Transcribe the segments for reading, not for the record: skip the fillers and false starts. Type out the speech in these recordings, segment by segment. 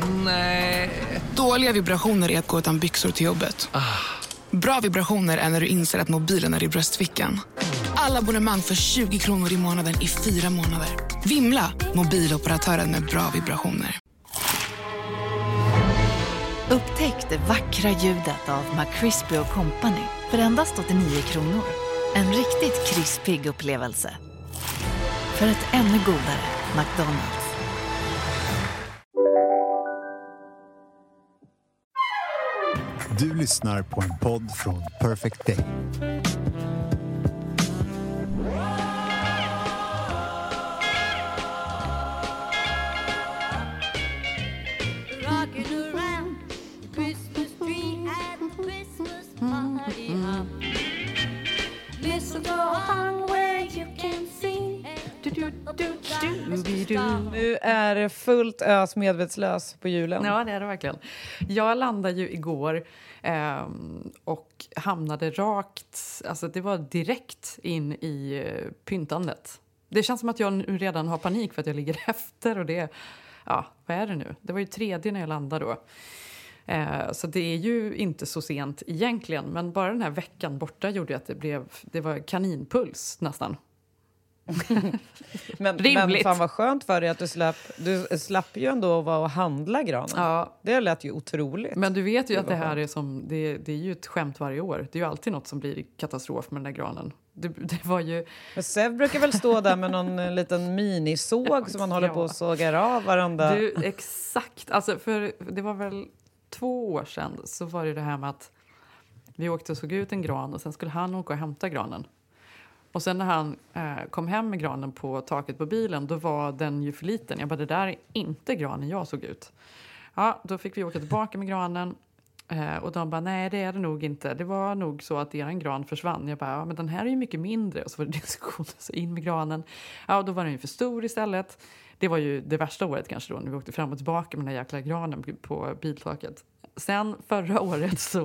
Nej. Dåliga vibrationer är att gå utan byxor till jobbet. Bra vibrationer är när du inser att mobilen är i bröstfickan. Alla abonnemang för 20 kronor i månaden i 4 månader. Vimla, mobiloperatören med bra vibrationer. Upptäck det vackra ljudet av McCrispy & Company för endast 89 kronor. En riktigt krispig upplevelse. För ett ännu godare McDonald's. Du lyssnar på en podd från Perfect Day. Nu är det fullt ös medvetslös på julen. Ja, det är det verkligen. Jag landade ju igår och hamnade rakt, alltså det var direkt in i pyntandet. Det känns som att jag nu redan har panik för att jag ligger efter och det, ja, vad är det nu? Det var ju 3:e när jag landade då. Så det är ju inte så sent egentligen, men bara den här veckan borta gjorde att det var kaninpuls nästan. men fan vad skönt för dig att du slapp ju ändå vara och handla granen. Ja. Det lät ju otroligt. Men du vet ju att det här är som det är ju ett skämt varje år. Det är ju alltid något som blir katastrof med den där granen. Det var ju... Men Sev brukar väl stå där med någon liten minisåg som man håller på och sågar av varandra. Du, exakt. Alltså för det var väl 2 år sedan så var det här med att vi åkte och såg ut en gran och sen skulle han åka och hämta granen. Och sen när han kom hem med granen på taket på bilen, då var den ju för liten. Jag bara, det där är inte granen jag såg ut. Ja, då fick vi åka tillbaka med granen. Och de bara, nej det är det nog inte. Det var nog så att eran gran försvann. Jag bara, ja men den här är ju mycket mindre. Och så var det diskussion, så in med granen. Ja, och då var den ju för stor istället. Det var ju det värsta året kanske då, när vi åkte fram och tillbaka med den här jäkla granen på biltaket. Sen förra året så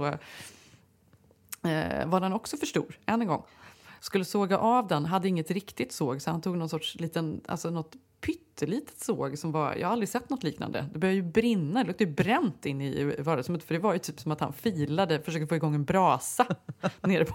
var den också för stor, än en gång. Skulle såga av den, hade inget riktigt såg, så han tog någon sorts liten, alltså något pyttelitet såg som var, jag har aldrig sett något liknande. Det började ju brinna, det luktade ju bränt in i vardagsrummet, för det var ju typ som att han försökte få igång en brasa nere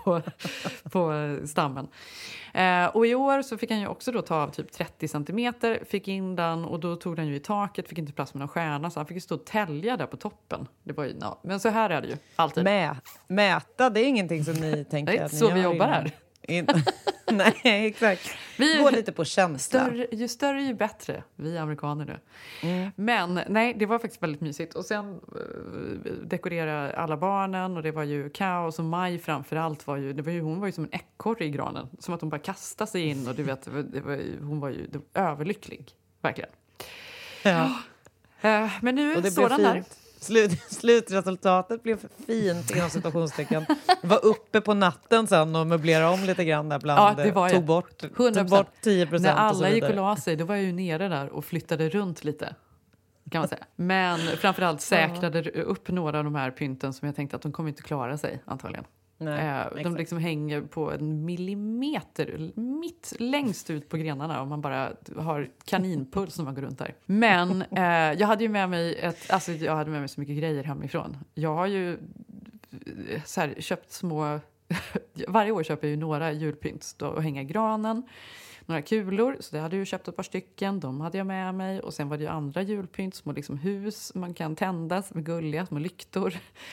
på stammen. Och i år så fick han ju också då ta av typ 30 centimeter, fick in den och då tog den ju i taket, fick inte plats med någon stjärna, så han fick ju stå och tälja där på toppen. Det var ju, ja. Men så här är det ju, alltid. Mäta, det är ingenting som ni tänker. Det är inte så vi jobbar här. Nej, exakt. Vi går lite på känsla. Ju större ju bättre, vi amerikaner nu. Men nej, det var faktiskt väldigt mysigt. Och sen dekorerade alla barnen och det var ju kaos. Och Maj framförallt hon var ju som en ekorre i granen. Som att hon bara kastade sig in och du vet, hon var ju överlycklig, verkligen. Ja. Men nu och det står den där. Slutresultatet blev fint inom situationstecken. Var uppe på natten sen och möblerade om lite grann där bland. Ja, det var tog bort 10%. När alla gick och la sig, då var jag ju nere där och flyttade runt lite, kan man säga. Men framförallt säkrade upp några av de här pynten som jag tänkte att de kommer inte klara sig antagligen. Nej, de liksom hänger på en millimeter mitt längst ut på grenarna och man bara har kaninpuls när man går runt där. Men jag hade ju med mig så mycket grejer hemifrån. Jag har ju så här, köpt små varje år köper jag ju några julpynt då, och hänga i granen. Några kulor, så det hade jag ju köpt ett par stycken. De hade jag med mig. Och sen var det ju andra julpynt, små liksom hus man kan tända, som är gulliga, små lyktor.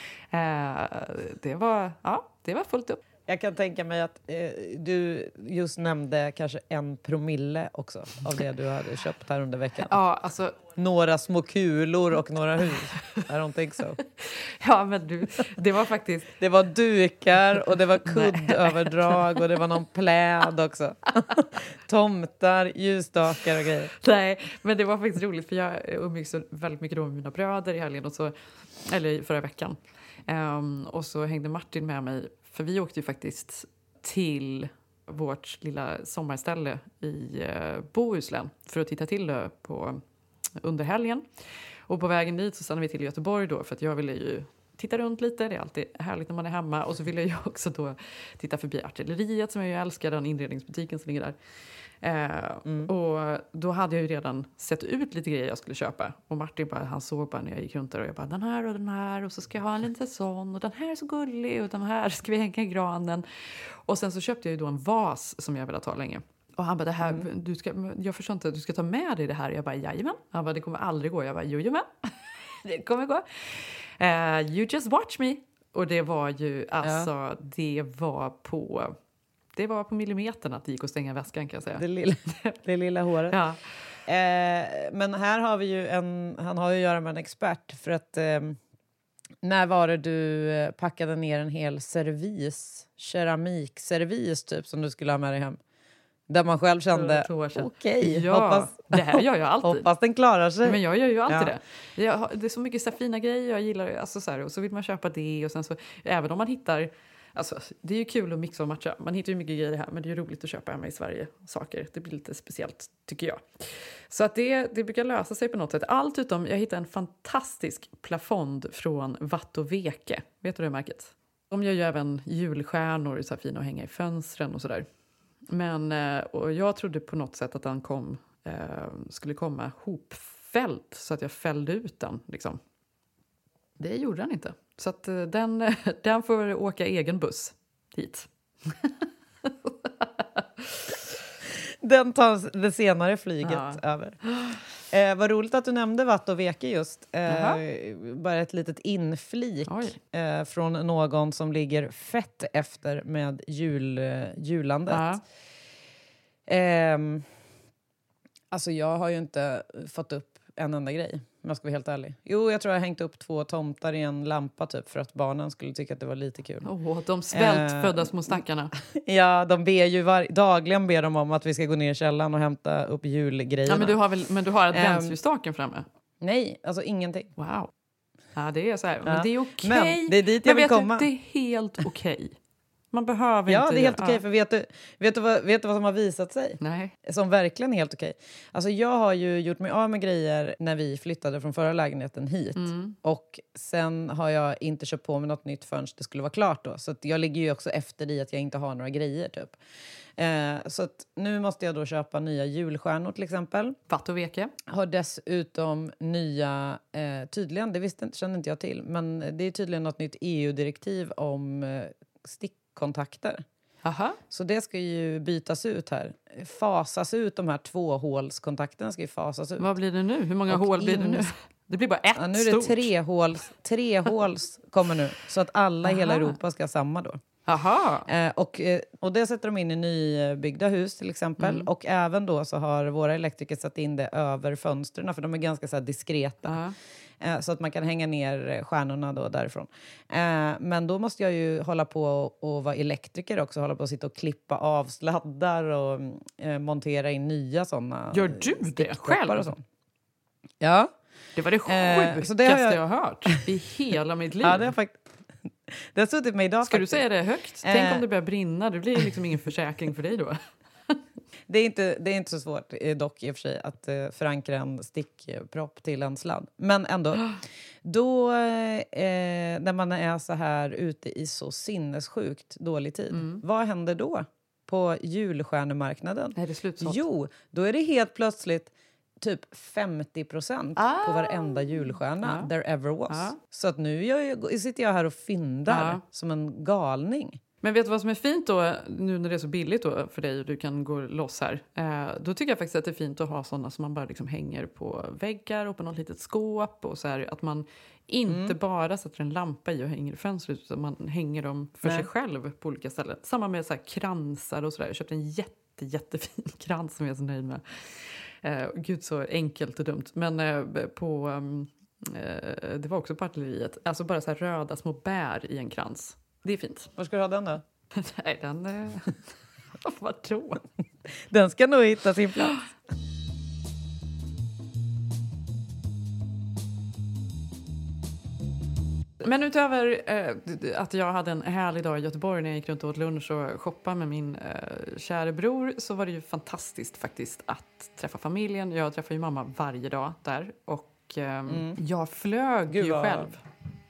Det var fullt upp. Jag kan tänka mig att du just nämnde kanske 1% också av det du hade köpt här under veckan. Ja, alltså... Några små kulor och några hus. I don't think so. Ja, men du, det var faktiskt... Det var dukar och det var kuddöverdrag och det var någon pläd också. Tomtar, ljusstakar och grejer. Nej, men det var faktiskt roligt för jag umgicks så väldigt mycket då med mina bröder i helgen eller förra veckan. Och så hängde Martin med mig. För vi åkte ju faktiskt till vårt lilla sommarställe i Bohuslän för att titta till det under helgen. Och på vägen dit så stannade vi till Göteborg då, för att jag ville ju titta runt lite. Det är alltid härligt när man är hemma. Och så ville jag också då titta förbi Artilleriet som jag ju älskar, den inredningsbutiken som ligger där. Och då hade jag ju redan sett ut lite grejer jag skulle köpa. Och Martin bara, han såg bara när jag gick runt där och jag bara, den här och så ska jag ha en liten sån och den här är så gullig och den här ska vi hänga i granen. Och sen så köpte jag ju då en vas som jag velat ha länge. Och han bara, det här, jag förstår inte, du ska ta med dig det här. Jag bara, jajamän. Han bara, det kommer aldrig gå. Jag bara, jojomän. Det kommer gå. You just watch me. Och det var ju, alltså, det var på millimetern att det gick att stänga väskan, kan jag säga. Det lilla håret. Ja. Men här har vi ju han har ju att göra med en expert. För att när var det du packade ner en hel keramikservis typ, som du skulle ha med dig hem? Där man själv kände, okej, ja, det här gör jag alltid. Hoppas den klarar sig. Men jag gör ju alltid det. Det är så mycket så fina grejer jag gillar. Alltså, så här, och så vill man köpa det. Och sen så, även om man hittar... Alltså, det är ju kul att mixa och matcha. Man hittar ju mycket grejer här, men det är ju roligt att köpa hemma i Sverige saker. Det blir lite speciellt, tycker jag. Så att det brukar lösa sig på något sätt. Allt utom, jag hittade en fantastisk plafond från Watt & Weke. Vet du det märket? De gör ju även julstjärnor, så här fina att hänga i fönstren och sådär. Men och jag trodde på något sätt att den skulle komma hopfälld, så att jag fällde ut den liksom. Det gjorde den inte. Så att den får åka egen buss hit. Den tar det senare flyget över. Vad roligt att du nämnde Watt & Weke just. Bara ett litet inflik från någon som ligger fett efter med julandet. Alltså jag har ju inte fått upp en enda grej, om jag ska vara helt ärlig. Jo, jag tror jag har hängt upp 2 tomtar i en lampa typ, för att barnen skulle tycka att det var lite kul. De svältfödda små stackarna. Ja, de ber ju dagligen ber de om att vi ska gå ner i källaren och hämta upp julgrejerna. Ja, men du har adventsljusstaken framme? Nej, alltså ingenting. Vad? Ja, det är så här. Men det är okej. Men det är dit jag vill komma. Det är helt okej. Man behöver inte... Ja, det är helt okej. För vet du vad som har visat sig? Nej. Som verkligen är helt okej. Alltså jag har ju gjort mig av med grejer när vi flyttade från förra lägenheten hit. Och sen har jag inte köpt på mig något nytt förrän det skulle vara klart då. Så att jag ligger ju också efter i att jag inte har några grejer typ. Så att nu måste jag då köpa nya julstjärnor till exempel. Watt & Weke. Har dessutom nya, tydligen, det kände inte jag till. Men det är tydligen något nytt EU-direktiv om stickkontakter. Aha. Så det ska ju bytas ut här. Fasas ut, de här 2-hålskontakterna ska ju fasas ut. Vad blir det nu? Hur många hål blir det nu? Det blir bara ett nu är det stort. 3 håls kommer nu. Så att alla i hela Europa ska ha samma då. Aha. Och det sätter de in i nybyggda hus till exempel. Och även då så har våra elektriker satt in det över fönstren, för de är ganska så här diskreta. Så att man kan hänga ner stjärnorna då därifrån. Men då måste jag ju hålla på och vara elektriker också. Hålla på att sitta och klippa av sladdar och montera in nya sådana. Gör du det själv? Och så. Ja. Det var det sjukaste jag har hört i hela mitt liv. Ja, det har faktiskt... Det har suttit med idag. Ska du säga det högt? Tänk om det börjar brinna. Det blir liksom ingen försäkring för dig då. Det är inte så svårt dock i och för sig att förankra en stickpropp till en sladd. Men ändå, då när man är så här ute i så sinnessjukt dålig tid, vad händer då på julstjärnemarknaden? Är det slutsålt? Jo, då är det helt plötsligt typ 50% på varenda julstjärna there ever was. Så att nu sitter jag här och fyndar som en galning. Men vet du vad som är fint då, nu när det är så billigt då för dig och du kan gå loss här. Då tycker jag faktiskt att det är fint att ha sådana som man bara liksom hänger på väggar och på något litet skåp. Och så här, att man inte bara sätter en lampa i och hänger i fönstret, utan man hänger dem för sig själv på olika ställen. Samma med så här kransar och sådär. Jag köpte en jättefin krans som jag är så nöjd med. Gud, så enkelt och dumt. Men det var också på Artilleriet. Alltså bara så här röda små bär i en krans. Det är fint. Var ska du ha den då? Nej, den... Vadå? Den ska nog hitta sin plats. Men utöver att jag hade en härlig dag i Göteborg när jag gick runt och åt lunch och shoppade med min kära bror, så var det ju fantastiskt faktiskt att träffa familjen. Jag träffar ju mamma varje dag där och jag flög ju själv.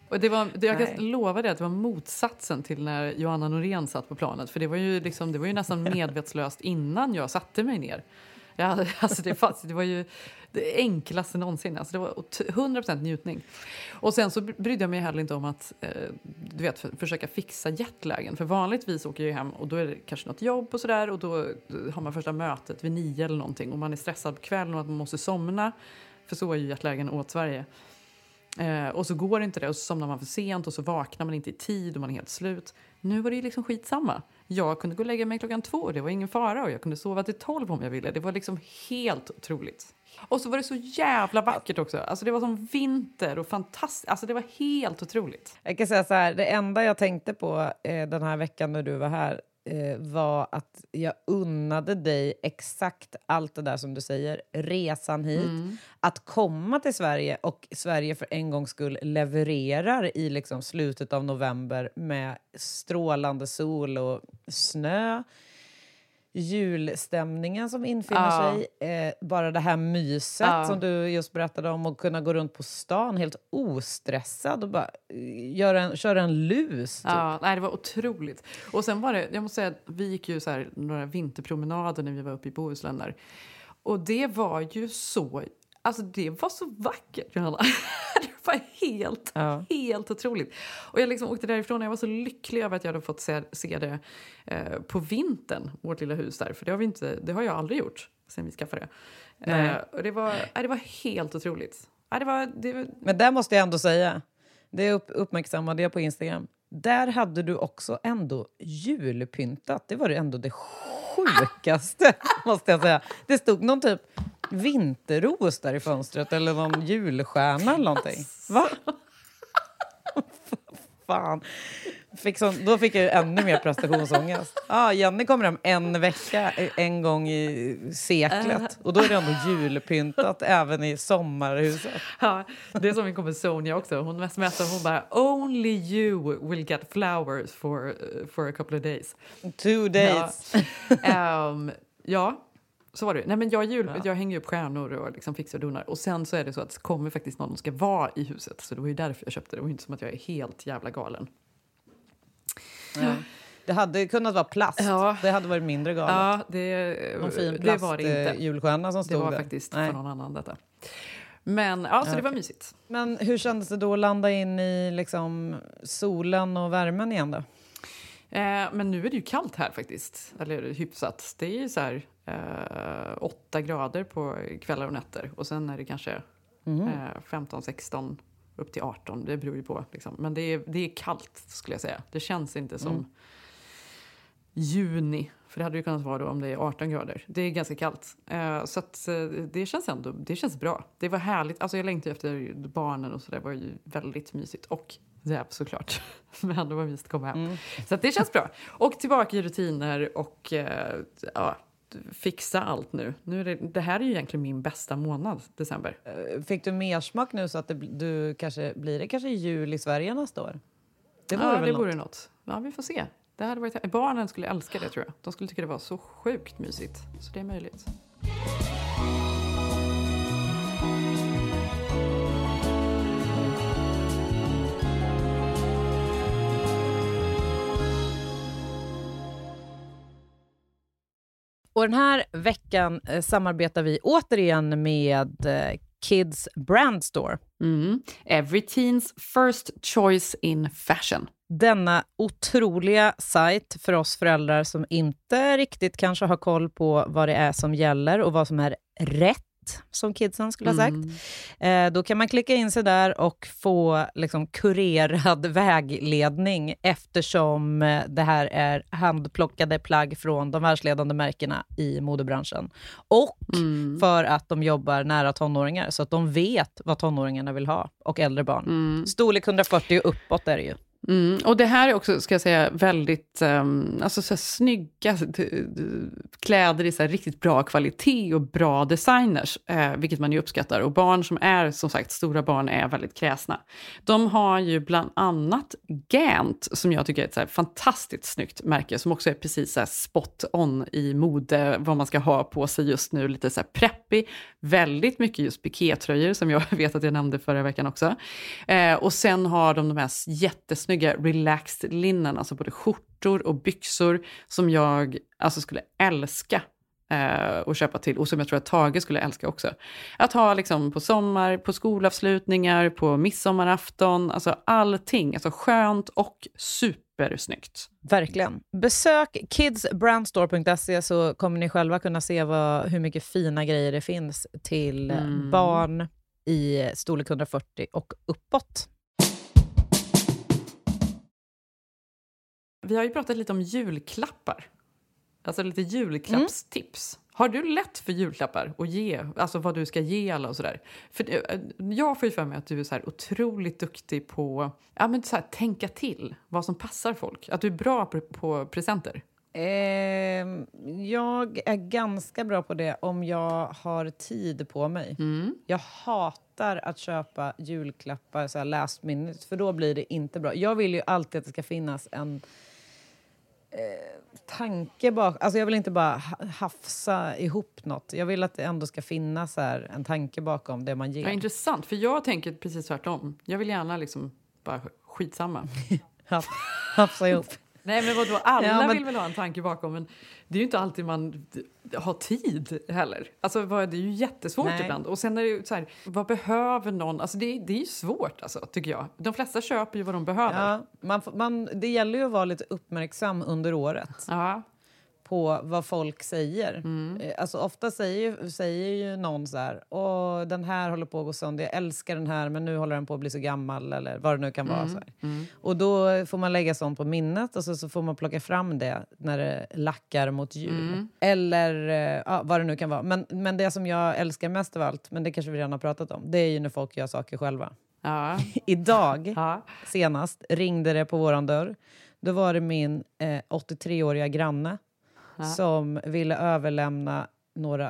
Och jag kan lova det att det var motsatsen till när Johanna Norén satt på planet. För det var ju nästan medvetslöst innan jag satte mig ner. Alltså det var ju det enklaste någonsin. Alltså det var 100% njutning. Och sen så brydde jag mig heller inte om att försöka fixa jetlagen. För vanligtvis åker jag hem och då är det kanske något jobb och sådär. Och då har man första mötet vid 9 eller någonting. Och man är stressad på kvällen och att man måste somna. För så är ju jetlagen åt Sverige. Och så går inte det och så somnar man för sent och så vaknar man inte i tid och man är helt slut. Nu var det ju liksom skitsamma. Jag kunde gå och lägga mig 2:00 och det var ingen fara och jag kunde sova till 12 om jag ville. Det var liksom helt otroligt. Och så var det så jävla vackert också. Alltså det var som vinter och fantastiskt. Alltså det var helt otroligt. Jag kan säga så här, det enda jag tänkte på den här veckan när du var här var att jag unnade dig exakt allt det där som du säger. Resan hit, att komma till Sverige och Sverige för en gångs skull levererar i liksom slutet av november med strålande sol och snö. Julstämningen som infinner sig. Bara det här myset som du just berättade om. Och kunna gå runt på stan helt ostressad och bara köra en lus. Typ. Ja, nej, det var otroligt. Och sen var det, jag måste säga att vi gick ju så här några vinterpromenader när vi var uppe i Bohuslän där. Och det var ju så... Alltså det var så vackert, Johanna. Det var helt otroligt. Och jag liksom åkte därifrån och jag var så lycklig över att jag hade fått se det på vintern, vårt lilla hus där. För det har jag aldrig gjort sen vi skaffade det. Och det var helt otroligt. Men där måste jag ändå säga, det uppmärksammade jag på Instagram. Där hade du också ändå julpyntat. Det var ju ändå det sjukaste, måste jag säga. Det stod någon typ vinterros där i fönstret eller någon julstjärna eller någonting. Va? Fan. Då fick jag ju ännu mer prestationsångest. Jenny kommer hem en vecka en gång i seklet. Och då är det ändå julpyntat även i sommarhuset. Ja, det är som min kompis Sonja också. Hon smsar, hon bara, only you will get flowers for a couple of days. 2 days. Ja. Så var det. Nej, men jag hänger upp stjärnor och liksom fixar och donar. Och sen så är det så att det kommer faktiskt någon som ska vara i huset. Så det var ju därför jag köpte det. Det var inte som att jag är helt jävla galen. Ja. Det hade kunnat vara plast. Ja. Det hade varit mindre galet. Ja, någon fin plast, det var det inte. Julstjärna som stod där. Det var faktiskt för någon annan detta. Men så det var mysigt. Men hur kändes det då att landa in i liksom solen och värmen igen då? Men nu är det ju kallt här faktiskt. Eller hyfsat. Det är ju så här 8 grader på kvällar och nätter. Och sen är det kanske 15-16 upp till 18. Det beror ju på. Liksom. Men det är kallt skulle jag säga. Det känns inte som juni. För det hade ju kunnat vara då om det är 18 grader. Det är ganska kallt. Så att det känns bra. Det var härligt. Alltså jag längtade efter barnen och så där. Det var ju väldigt mysigt. Och det såklart. Men det var mysigt att komma hem. Så att det känns bra. Och tillbaka i rutiner och fixa allt nu. Det här är ju egentligen min bästa månad, december. Fick du mer smak nu så att blir det kanske jul i Sverige nästa år? Det vore något. Ja, vi får se. Det hade varit, barnen skulle älska det, tror jag. De skulle tycka det var så sjukt mysigt. Så det är möjligt. Och den här veckan samarbetar vi återigen med Kids Brand Store. Every teens first choice in fashion. Denna otroliga sajt för oss föräldrar som inte riktigt kanske har koll på vad det är som gäller och vad som är rätt, som kidsen skulle ha sagt. Då kan man klicka in sig där och få liksom kurerad vägledning eftersom det här är handplockade plagg från de världsledande märkena i modebranschen. Och för att de jobbar nära tonåringar så att de vet vad tonåringarna vill ha och äldre barn. Storlek 140 och uppåt är det ju. Och det här är också, ska jag säga, väldigt alltså så här, snygga kläder i så här, riktigt bra kvalitet och bra designers, vilket man ju uppskattar. Och barn som är, som sagt, stora barn är väldigt kräsna. De har ju bland annat Gant, som jag tycker är ett så här, fantastiskt snyggt märke, som också är precis så här, spot on i mode, vad man ska ha på sig just nu, lite så här preppy, väldigt mycket just pikétröjor, som jag vet att jag nämnde förra veckan också. Och sen har de här jättesnygga relaxed linnen, alltså både skjortor och byxor, som jag alltså skulle älska att köpa till, och som jag tror att Tage skulle älska också. Att ha liksom på sommar, på skolavslutningar, på midsommarafton, alltså allting, alltså skönt och supersnyggt. Verkligen. Besök kidsbrandstore.se så kommer ni själva kunna se hur mycket fina grejer det finns till barn i storlek 140 och uppåt. Vi har ju pratat lite om julklappar. Alltså lite julklappstips. Har du lätt för julklappar att ge? Alltså vad du ska ge alla och sådär. För jag får ju för mig att du är så här otroligt duktig på så här, tänka till vad som passar folk. Att du är bra på presenter. Jag är ganska bra på det om jag har tid på mig. Jag hatar att köpa julklappar så här last minute, för då blir det inte bra. Jag vill ju alltid att det ska finnas en tanke bak. Alltså jag vill inte bara hafsa ihop något. Jag vill att det ändå ska finnas här en tanke bakom det man ger. Ja, intressant, för jag tänker precis tvärtom. Jag vill gärna liksom bara skitsamma. Hafsa ihop. Nej, men vadå? Alla vill väl ha en tanke bakom, men det är ju inte alltid man har tid heller. Alltså det är ju jättesvårt ibland. Och sen är det ju så här, vad behöver någon? Alltså det är ju svårt, alltså, tycker jag. De flesta köper ju vad de behöver. Ja, det gäller ju att vara lite uppmärksam under året. Ja. På vad folk säger. Alltså ofta säger ju någon så här: åh, den här håller på att gå sönder, jag älskar den här, men nu håller den på att bli så gammal, eller vad det nu kan vara. Så här. Och då får man lägga sånt på minnet, och så får man plocka fram det när det lackar mot jul. Eller vad det nu kan vara. Men det som jag älskar mest av allt, men det kanske vi redan har pratat om, det är ju när folk gör saker själva. Ja. Idag, senast, ringde det på våran dörr. Då var det min 83-åriga granne som ville överlämna några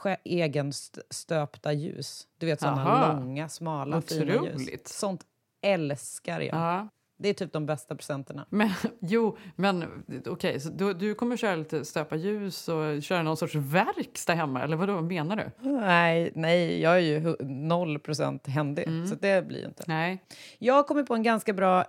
egenstöpta ljus. Du vet, sådana långa, smala, fina ljus. Sånt älskar jag. Ja. Det är typ de bästa presenterna. Men okej, så du kommer köra lite stöpa ljus och köra någon sorts verkstad hemma, eller vad menar du? Nej, jag är ju 0% händig, så det blir inte. Nej. Jag har kommit på en ganska bra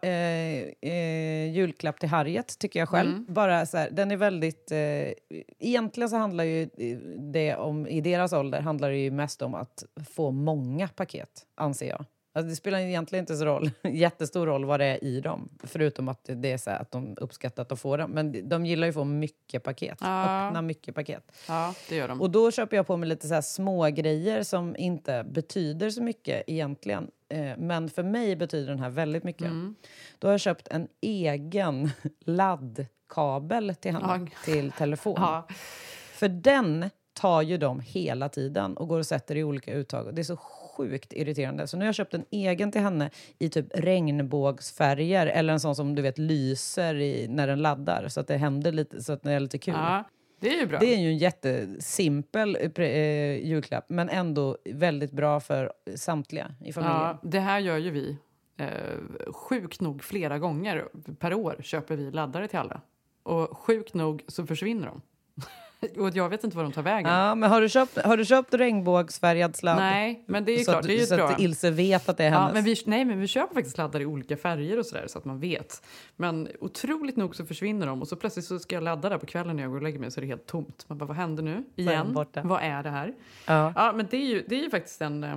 julklapp till Harriet, tycker jag själv. Bara så här, den är väldigt... egentligen så handlar ju det om, i deras ålder, handlar det ju mest om att få många paket, anser jag. Alltså det spelar egentligen inte så jättestor roll vad det är i dem. Förutom att det är så här att de uppskattar att de får dem. Men de gillar ju att få mycket paket. Öppna mycket paket. Ja, det gör de. Och då köper jag på mig lite så här små grejer som inte betyder så mycket egentligen. Men för mig betyder den här väldigt mycket. Då har jag köpt en egen laddkabel till henne, till telefon. Ja. För den tar ju de hela tiden och går och sätter i olika uttag. Det är så sjukt irriterande. Så nu har jag köpt en egen till henne i typ regnbågsfärger, eller en sån som du vet lyser när den laddar, så att det händer lite, så att det är lite kul. Ja, det är ju bra. Det är ju en jättesimpel julklapp, men ändå väldigt bra för samtliga i familjen. Ja, det här gör ju vi. Sjukt nog flera gånger per år köper vi laddare till alla. Och sjukt nog så försvinner de. Och jag vet inte var de tar vägen. Ja, men har du köpt regnbågsfärgad sladd? Nej, men det är ju klart. Det är ju så bra. att Ilse vet att det är hennes. Men vi köper faktiskt sladdar i olika färger och sådär, så att man vet. Men otroligt nog så försvinner de. Och så plötsligt så ska jag ladda där på kvällen när jag går och lägger mig, så är det helt tomt. Man bara, vad händer nu? Igen? Vad är det här? Ja, men det är ju faktiskt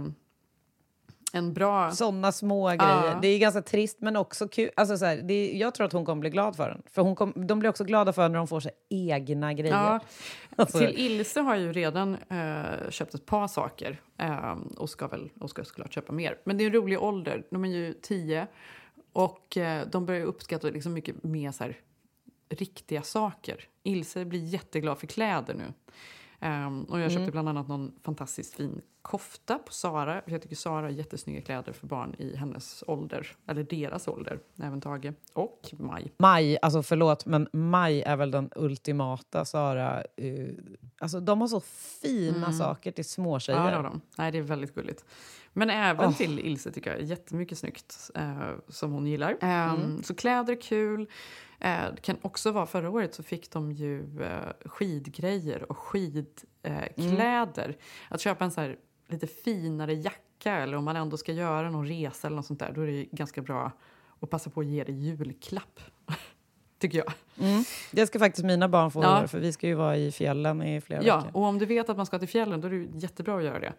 en bra... Sådana små grejer. Det är ganska trist, men också kul. Alltså, så här, jag tror att hon kommer bli glad för den. För de blir också glada för när de får sig egna grejer. Ja. Alltså. Till Ilse har jag ju redan köpt ett par saker. Och ska såklart köpa mer. Men det är en rolig ålder. De är ju 10. Och de börjar uppskatta liksom mycket mer så här riktiga saker. Ilse blir jätteglad för kläder nu. Och jag köpte bland annat någon fantastiskt fin kofta på Zara. Jag tycker Zara har jättesnygga kläder för barn i hennes ålder. Eller deras ålder, även Tage. Och Maj. Maj, alltså förlåt, men Maj är väl den ultimata Zara. Alltså de har så fina saker till små tjejer. Ja, det har de. Nej, det är väldigt gulligt. Men även till Ilse tycker jag jättemycket snyggt som hon gillar. Så kläder är kul. Det kan också vara förra året så fick de ju skidgrejer och skidkläder. Att köpa en så här lite finare jacka eller om man ändå ska göra någon resa eller något sånt där, då är det ganska bra att passa på att ge det julklapp. Tycker jag. Det ska faktiskt mina barn få göra, för vi ska ju vara i fjällen i flera veckor. Ja, och om du vet att man ska till fjällen då är det jättebra att göra det.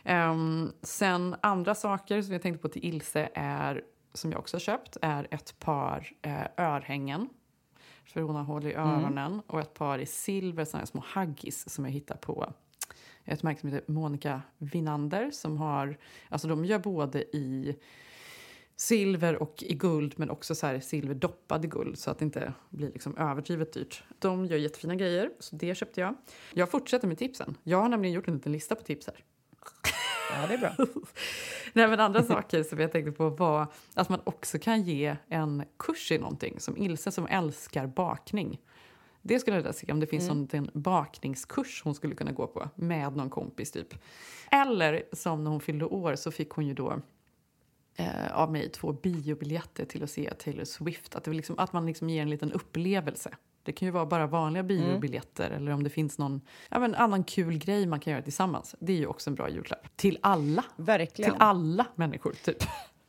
Sen andra saker som jag tänkte på till Ilse är, som jag också har köpt, är ett par örhängen. För hon har hål i öronen. Och ett par i silver, sådana små haggis som jag hittar på ett märke som heter Monica Winander. Som har, alltså de gör både i silver och i guld, men också så här silverdoppad i guld så att det inte blir liksom överdrivet dyrt. De gör jättefina grejer, så det köpte jag. Jag fortsätter med tipsen. Jag har nämligen gjort en liten lista på tips här. Ja, det är bra. Nej, men andra saker som jag tänkte på var att man också kan ge en kurs i någonting. Som Ilse som älskar bakning. Det skulle jag se om det finns en bakningskurs hon skulle kunna gå på med någon kompis typ. Eller som när hon fyllde år så fick hon ju då av mig 2 biobiljetter till att se Taylor Swift. Att man liksom ger en liten upplevelse. Det kan ju vara bara vanliga biobiljetter eller om det finns någon annan kul grej man kan göra tillsammans. Det är ju också en bra julklapp. Till alla. Verkligen. Till alla människor typ.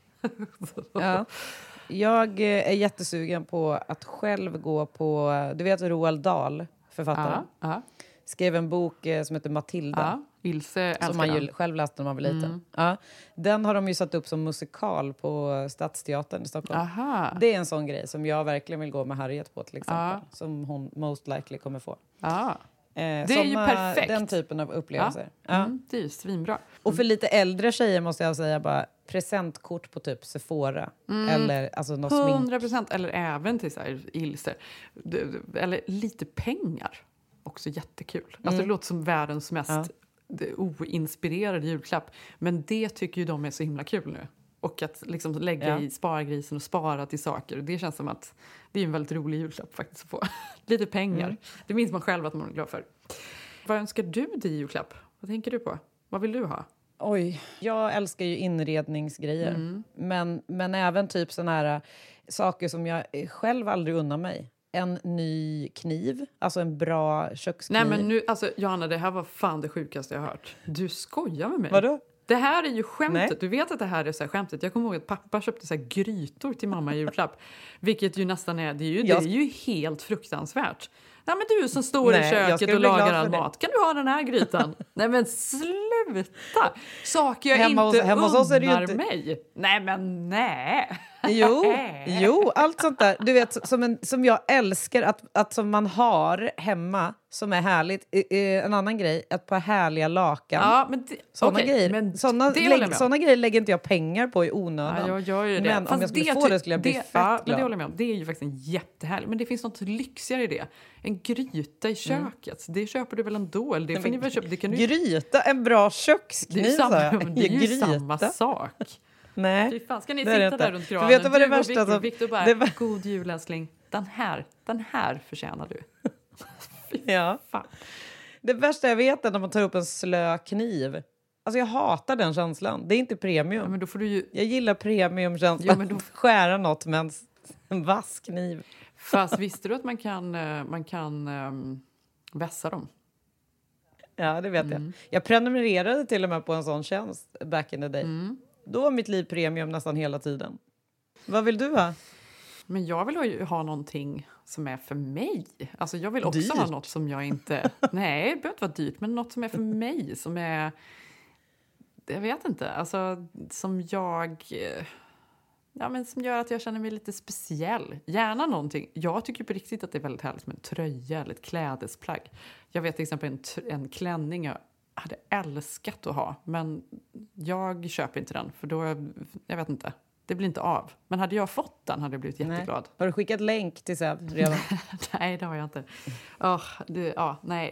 Ja. Jag är jättesugen på att själv gå på, du vet Roald Dahl, författaren. Skrev en bok som heter Matilda. Ilse älskar som man ju själv läste när man var liten. Ja. Den har de ju satt upp som musikal på Stadsteatern i Stockholm. Aha. Det är en sån grej som jag verkligen vill gå med Harriet på till exempel. Som hon most likely kommer få. Det är ju perfekt. Den typen av upplevelser. Det är ju svinbra. Och för lite äldre tjejer måste jag säga bara presentkort på typ Sephora. Eller alltså något 100% eller även till så här Ilse. Eller lite pengar. Också jättekul. Alltså det låter som världens mest oinspirerade julklapp. Men det tycker ju de är så himla kul nu. Och att liksom lägga i spargrisen och spara till saker. Det känns som att det är en väldigt rolig julklapp faktiskt att få. Lite pengar. Det minns man själv att man är glad för. Vad önskar du dig i julklapp? Vad tänker du på? Vad vill du ha? Oj, jag älskar ju inredningsgrejer. Men även typ såna här saker som jag själv aldrig unnar mig. En ny kniv, alltså en bra kökskniv. Nej men nu, alltså Johanna, det här var fan det sjukaste jag har hört. Du skojar med mig. Vadå? Det här är ju skämtet. Nej. Du vet att det här är så här skämtet. Jag kommer ihåg att pappa köpte så här grytor till mamma i julklapp. Vilket ju nästan är, det är ju helt fruktansvärt. Nej men du som står i köket och lagar all mat. Kan du ha den här grytan? Nej men sluta! Saker jag hemma hos oss är det ju inte mig. Nej men nej. Jo, allt sånt där. Du vet, som jag älskar att som man har hemma som är härligt. En annan grej, ett par härliga lakan. Ja, men såna grejer. Såna grejer lägger inte jag pengar på i onödan. Ja, jag gör ju det. Men om jag skulle få det skulle jag bli fett glad. Men det håller jag med om. Det är ju faktiskt en jättehärlig. Men det finns något lyxigare i det. En gryta i köket. Det köper du väl ändå? Eller det får ni väl köpa. Det kan du... Gryta, en bra kökskniv. Det är ju samma sak. Nej, fy fan, ska ni sitta där runt granen? Vet du vad det värsta Victor bara, god jul älskling. Den här förtjänar du. Ja. Fan. Det värsta jag vet är när man tar upp en slö kniv. Alltså jag hatar den känslan. Det är inte premium. Ja, men då får du ju... Jag gillar premiumkänslan. Ja, men då... Skära något med en vass kniv. Fast visste du att man kan vässa dem? Ja, det vet jag. Jag prenumererade till och med på en sån tjänst back in the day. Då var mitt liv premium nästan hela tiden. Vad vill du ha? Men jag vill ju ha någonting som är för mig. Alltså jag vill också dyrt. Ha något som jag inte... Nej, det behöver inte vara dyrt. Men något som är för mig. Som är... Jag vet inte. Alltså som jag... Ja, men som gör att jag känner mig lite speciell. Gärna någonting. Jag tycker på riktigt att det är väldigt härligt med en tröja eller ett klädesplagg. Jag vet till exempel en klänning jag hade älskat att ha. Men jag köper inte den. För då, jag vet inte. Det blir inte av. Men hade jag fått den hade jag blivit jätteglad. Har du skickat länk till Säv redan? Nej, det har jag inte. Nej.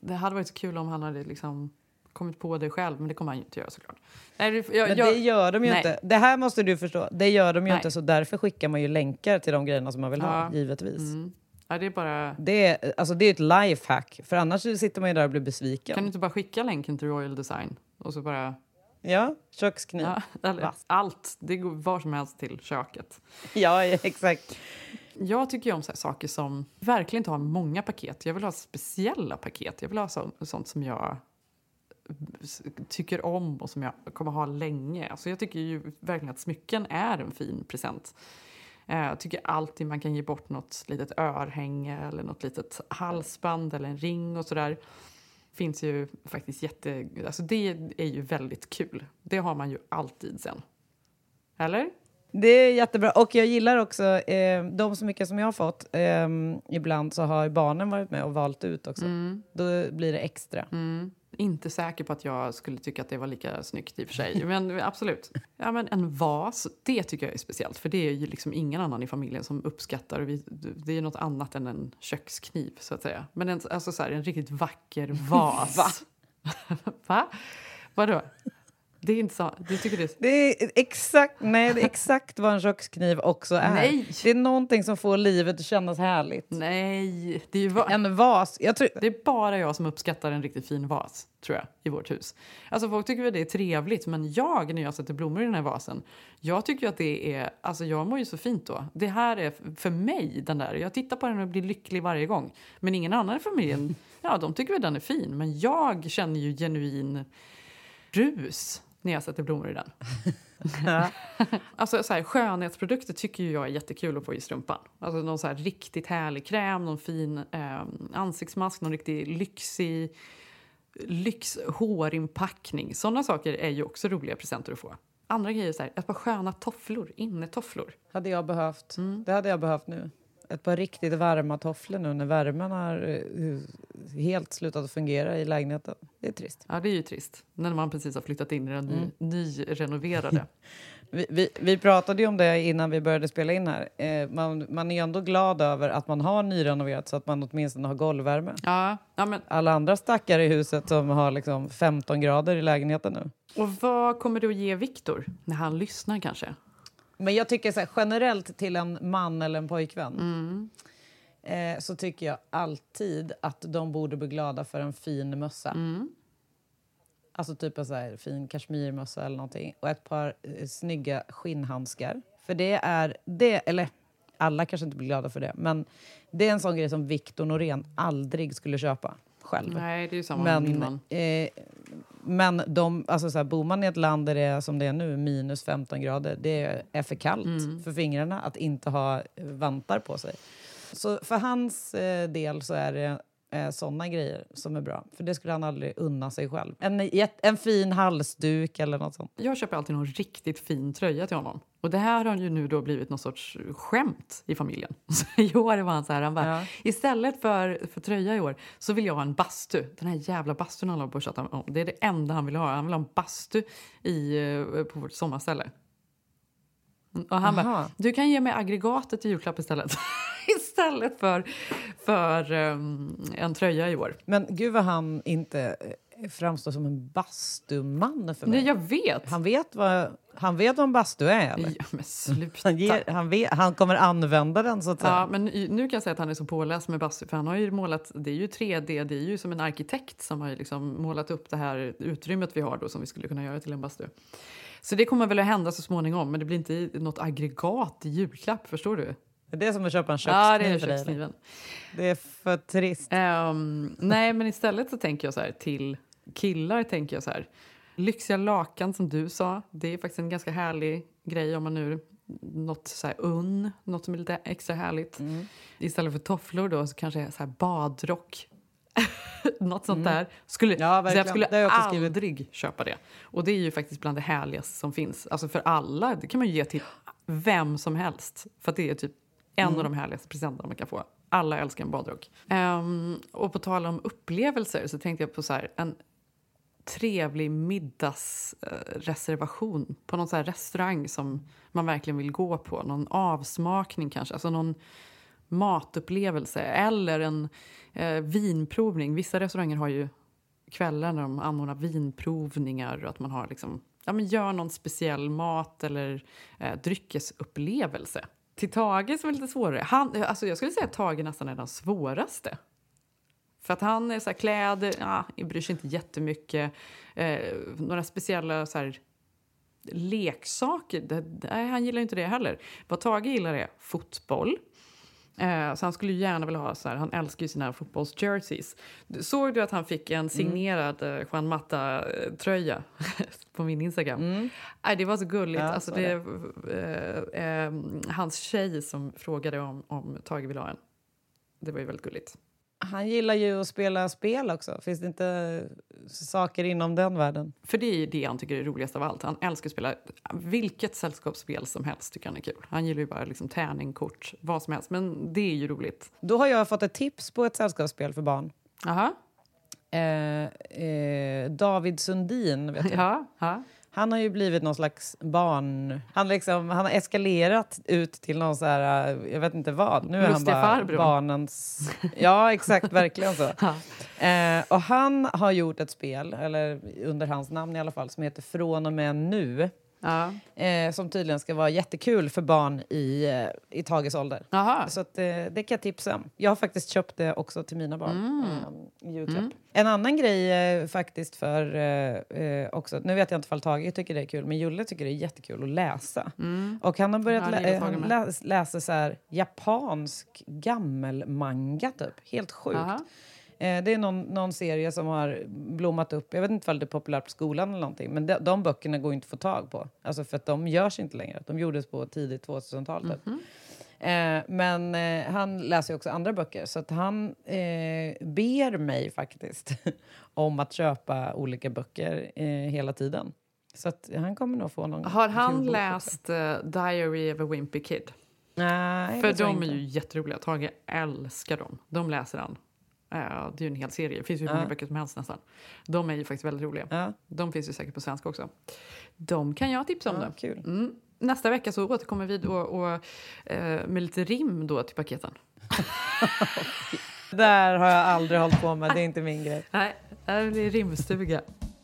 Det hade varit så kul om han hade liksom kommit på det själv, men det kommer han ju inte göra såklart. Men det gör de ju inte. Det här måste du förstå. Det gör de ju inte, så därför skickar man ju länkar till de grejerna som man vill ha, givetvis. Ja, det är bara... Det är ett lifehack, för annars sitter man ju där och blir besviken. Kan du inte bara skicka länken till Royal Design och så bara... Ja, kökskniv. Ja, eller allt. Det går var som helst till köket. Ja, exakt. Jag tycker ju om så här saker som verkligen inte har många paket. Jag vill ha speciella paket. Jag vill ha sånt som jag tycker om och som jag kommer ha länge. Alltså jag tycker ju verkligen att smycken är en fin present. Jag tycker alltid man kan ge bort något litet örhänge eller något litet halsband eller en ring och sådär. Finns ju faktiskt alltså det är ju väldigt kul. Det har man ju alltid sen. Eller? Det är jättebra. Och jag gillar också de smycken som jag har fått. Ibland så har barnen varit med och valt ut också. Då blir det extra. Inte säker på att jag skulle tycka att det var lika snyggt i och för sig. Men absolut. Ja, men en vas, det tycker jag är speciellt. För det är ju liksom ingen annan i familjen som uppskattar. Och det är något annat än en kökskniv, så att säga. Men alltså så här, en riktigt vacker vas. Va? Va? Vadå? Det är inte så. Du tycker det är exakt vad en kökskniv också är. Nej. Det är någonting som får livet att kännas härligt. Nej, det är ju en vas. Det är bara jag som uppskattar en riktigt fin vas, tror jag, i vårt hus. Alltså folk tycker att det är trevligt, men när jag sätter blommor i den här vasen, jag tycker att det är, alltså jag mår ju så fint då. Det här är för mig den där. Jag tittar på den och blir lycklig varje gång. Men ingen annan i familjen, de tycker att den är fin, men jag känner ju genuin rus när jag sätter blommor i den. Alltså så här, skönhetsprodukter tycker ju jag är jättekul att få i strumpan. Alltså någon så här riktigt härlig kräm, någon fin ansiktsmask, någon riktigt hårinpackning. Sådana saker är ju också roliga presenter att få. Andra grejer så här, ett par sköna tofflor, innetofflor. Hade jag behövt. Det hade jag behövt nu. Ett par riktigt varma tofflor nu när värmen har helt slutat att fungera i lägenheten. Det är trist. Ja, det är ju trist. När man precis har flyttat in i den nyrenoverade. Vi pratade ju om det innan vi började spela in här. Man är ju ändå glad över att man har nyrenoverat så att man åtminstone har golvvärme. Ja, men... Alla andra stackare i huset som har liksom 15 grader i lägenheten nu. Och vad kommer du att ge Victor när han lyssnar kanske? Men jag tycker så här, generellt till en man eller en pojkvän så tycker jag alltid att de borde bli glada för en fin mössa. Alltså typ en så här fin kashmirmössa eller någonting. Och ett par snygga skinnhandskar. För det är det, eller alla kanske inte blir glada för det. Men det är en sån grej som Victor Norén aldrig skulle köpa själv. Nej, det är ju samma med min man. Men alltså så här, bor man i ett land där det är som det är nu, minus 15 grader, det är för kallt för fingrarna att inte ha vantar på sig. Så för hans del så är det sådana grejer som är bra. För det skulle han aldrig unna sig själv. En fin halsduk eller något sånt. Jag köper alltid någon riktigt fin tröja till honom. Och det här har ju nu då blivit någon sorts skämt i familjen. Så i år var han så här, han bara, istället för tröja i år så vill jag ha en bastu. Den här jävla bastun han har på att chatta om. Det är det enda han vill ha. Han vill ha en bastu på vårt sommarställe. Och han bara, du kan ge mig aggregatet i julklapp istället. Istället för en tröja i år. Men gud vad han inte framstår som en bastuman för mig. Nej, jag vet. Han vet vad en bastu är, eller? Ja, men sluta. Han kommer använda den, så att säga. Ja, men nu kan jag säga att han är så påläst med bastu. För han har ju målat, det är ju 3D, det är ju som en arkitekt som har liksom målat upp det här utrymmet vi har då, som vi skulle kunna göra till en bastu. Så det kommer väl att hända så småningom, men det blir inte något aggregat i julklapp, förstår du? Det är som att köpa en kökskniv. Ja, det är kökskniven. Det är för trist. Nej, men istället så tänker jag så här, till killar tänker jag så här. Lyxiga lakan som du sa, det är faktiskt en ganska härlig grej om man nu något så här något som är lite extra härligt. Istället för tofflor då så kanske så här badrock. Något sånt där. Så jag skulle aldrig köpa det. Och det är ju faktiskt bland det härligaste som finns. Alltså för alla, det kan man ju ge till vem som helst. För att det är typ en av de härligaste presenterna man kan få. Alla älskar en badrock. Och på tal om upplevelser så tänkte jag på så här, en trevlig middagsreservation på någon så här restaurang som man verkligen vill gå på. Någon avsmakning kanske. Alltså matupplevelse eller en vinprovning. Vissa restauranger har ju kvällar när de anordnar vinprovningar och att man har liksom, gör någon speciell mat eller dryckesupplevelse. Till Tage som är lite svårare. Jag skulle säga att Tage nästan är den svåraste. För att han är så här, kläder, bryr sig inte jättemycket. Några speciella så här, leksaker, han gillar inte det heller. Vad Tage gillar är fotboll. Så han skulle ju gärna vilja ha så här, han älskar ju sina fotbollsjerseys. Såg du att han fick en signerad Juan Mata-tröja på min Instagram? Det var så gulligt. Ja, alltså, hans tjej som frågade om Tage ville ha en. Det var ju väldigt gulligt. Han gillar ju att spela spel också. Finns det inte saker inom den världen? För det är det han tycker är roligast av allt. Han älskar att spela vilket sällskapsspel som helst, tycker han är kul. Han gillar ju bara liksom tärningkort, vad som helst. Men det är ju roligt. Då har jag fått ett tips på ett sällskapsspel för barn. Aha. David Sundin, vet du? Ja. Han har ju blivit någon slags barn... Han har eskalerat ut till någon så här... Jag vet inte vad. Nu är Lustiga han bara farbror. Barnens... Ja, exakt. Verkligen så. Och han har gjort ett spel, eller under hans namn i alla fall, som heter Från och med nu. Ja. Som tydligen ska vara jättekul för barn i Tages ålder. Aha. Så att, det kan jag tipsa om. Jag har faktiskt köpt det också till mina barn. Julklapp. En annan grej faktiskt för också... Nu vet jag inte om Tage tycker det är kul, men Julle tycker det är jättekul att läsa. Och han har börjat läsa så här japansk gammelmanga typ. Helt sjukt. Aha. Det är någon serie som har blommat upp. Jag vet inte om det är populärt på skolan eller någonting. Men de böckerna går inte att få tag på. Alltså för att de görs inte längre. De gjordes på tidigt 2000-tal typ. Men han läser ju också andra böcker. Så att han ber mig faktiskt om att köpa olika böcker hela tiden. Så att han kommer nog få någon... Har han läst Diary of a Wimpy Kid? Nej, för de är ju jätteroliga. Tage älskar dem. De läser han. Det är ju en hel serie. Det finns ju hur många böcker som helst nästan. De är ju faktiskt väldigt roliga. De finns ju säkert på svenska också. De kan jag tipsa om. Kul. Nästa vecka så återkommer vi då med lite rim då till paketen. Det där har jag aldrig hållit på med. Det är inte min grej. Nej, det blir rimstuga.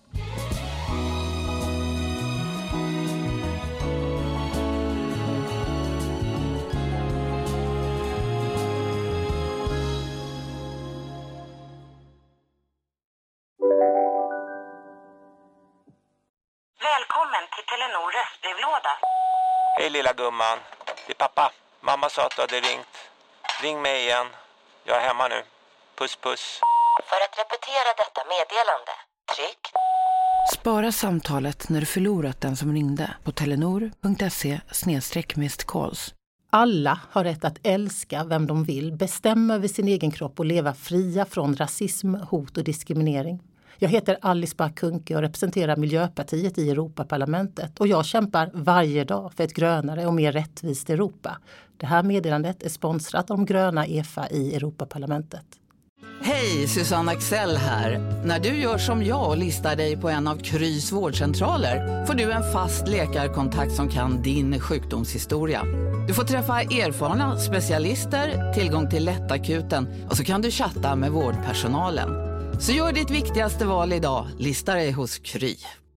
Välkommen till Telenor röstbrevlåda. Hej lilla gumman, det är pappa. Mamma sa att du hade ringt. Ring mig igen. Jag är hemma nu. Puss puss. För att repetera detta meddelande, tryck. Spara samtalet när du förlorat den som ringde på telenor.se/missed-calls. Alla har rätt att älska vem de vill, bestämma över sin egen kropp och leva fria från rasism, hot och diskriminering. Jag heter Alice Bah Kuhnke och representerar Miljöpartiet i Europaparlamentet. Och jag kämpar varje dag för ett grönare och mer rättvist Europa. Det här meddelandet är sponsrat av de gröna EFA i Europaparlamentet. Hej, Susanne Axel här. När du gör som jag och listar dig på en av Krys vårdcentraler får du en fast läkarkontakt som kan din sjukdomshistoria. Du får träffa erfarna specialister, tillgång till lättakuten och så kan du chatta med vårdpersonalen. Så gör ditt viktigaste val idag. Lista dig hos Kry.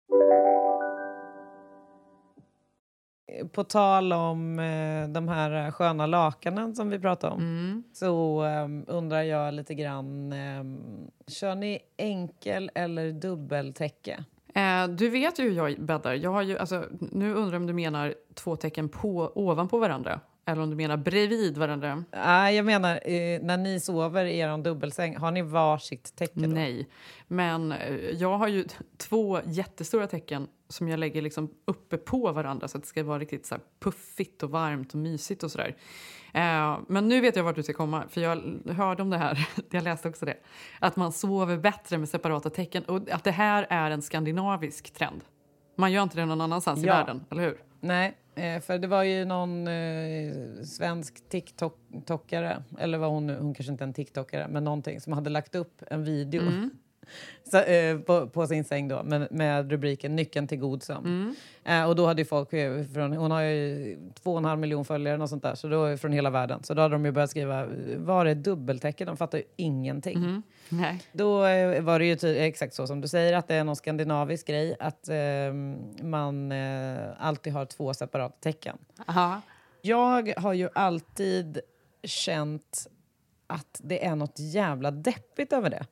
På tal om de här sköna lakanen som vi pratade om. Så undrar jag lite grann. Kör ni enkel eller dubbeltäcke? Du vet ju hur jag bäddar. Jag har ju, alltså, nu undrar jag om du menar 2 tecken ovanpå varandra. Eller om du menar bredvid varandra. Nej, jag menar när ni sover i er dubbelsäng, har ni varsitt täcke då? Nej, men jag har ju 2 jättestora tecken som jag lägger liksom uppe på varandra så att det ska vara riktigt så här puffigt och varmt och mysigt och sådär. Men nu vet jag vart du ska komma, för jag hörde om det här, jag läste också det, att man sover bättre med separata tecken och att det här är en skandinavisk trend. Man gör inte det någon annanstans i världen, eller hur? Nej, för det var ju någon svensk TikTokare, eller var hon kanske inte en TikTokare, men någonting som hade lagt upp en video Så, på sin säng då, med rubriken Nyckeln till god sömn. Och då hade ju folk hon har ju 2,5 miljoner följare och sånt där, så då från hela världen. Så då hade de ju börjat skriva, var är dubbeltecken? De fattar ju ingenting. Nej. Då var det ju exakt så som du säger, att det är någon skandinavisk grej att man alltid har 2 separata tecken. Aha. Jag har ju alltid känt att det är något jävla deppigt över det.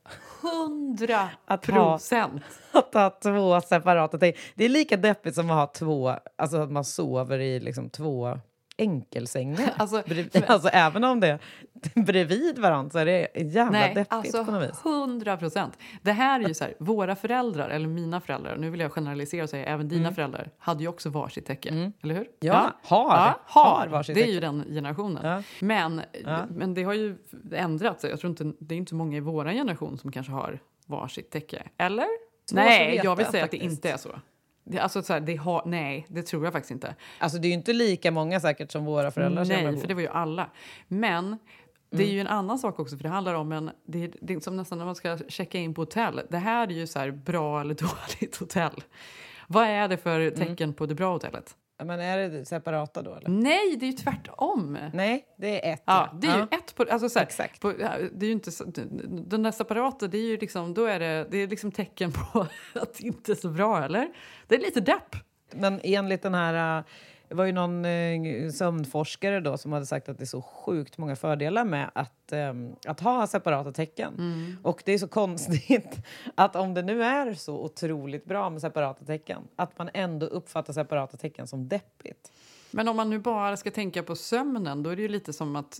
100%. Att ha 2 separata tecken. Det är lika deppigt som att ha 2, alltså att man sover i liksom 2 enkelsängar. Alltså även om det är bredvid varandra så är det jävla deppigt på något vis. 100%. Det här är ju så här, våra föräldrar, eller mina föräldrar, nu vill jag generalisera och säga även dina föräldrar, hade ju också varsitt tecken, eller hur? Har varsitt tecken. Det är ju den generationen. Ja. Men det har ju ändrats. Jag tror inte, det är inte så många i vår generation som kanske har varsitt tecken. Eller? Nej, jag vill säga faktiskt att det inte är så. Alltså så här, nej, det tror jag faktiskt inte. Alltså det är ju inte lika många säkert som våra föräldrar. Nej, för det var ju alla. Men det är ju en annan sak också, för det handlar om det är som nästan när man ska checka in på hotell. Det här är ju så här bra eller dåligt hotell. Vad är det för tecken på det bra hotellet? Men är det separata då eller? Nej, det är ju tvärtom. Nej, det är ett. Ja, det är ju ett på, alltså så här, exakt. Det är ju inte så, den där separata, det är ju liksom, då är det är liksom tecken på att det inte är så bra, eller? Det är lite depp. Men enligt den här, det var ju någon sömnforskare då som hade sagt att det är så sjukt många fördelar med att ha separata tecken. Och det är så konstigt att om det nu är så otroligt bra med separata tecken, att man ändå uppfattar separata tecken som deppigt. Men om man nu bara ska tänka på sömnen, då är det ju lite som att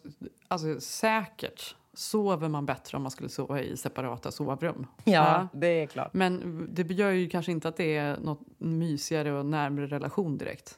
säkert sover man bättre om man skulle sova i separata sovrum. Ja, det är klart. Men det gör ju kanske inte att det är något mysigare och närmare relation direkt.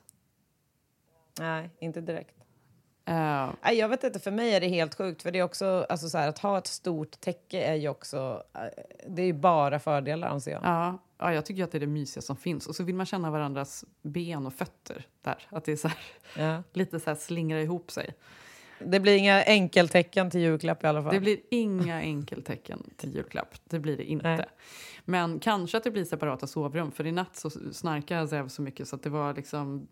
Nej, inte direkt. Nej, jag vet inte, för mig är det helt sjukt. För det är också, alltså så här, att ha ett stort täcke är ju också, det är ju bara fördelar, anser jag. Ja, jag tycker att det är det mysiga som finns. Och så vill man känna varandras ben och fötter där. Att det är så här, lite så här slingrar ihop sig. Det blir inga enkeltecken till julklapp i alla fall. Det blir inga enkeltecken till julklapp. Det blir det inte. Nej. Men kanske att det blir separata sovrum. För i natt så snarkade jag så mycket så att det var liksom...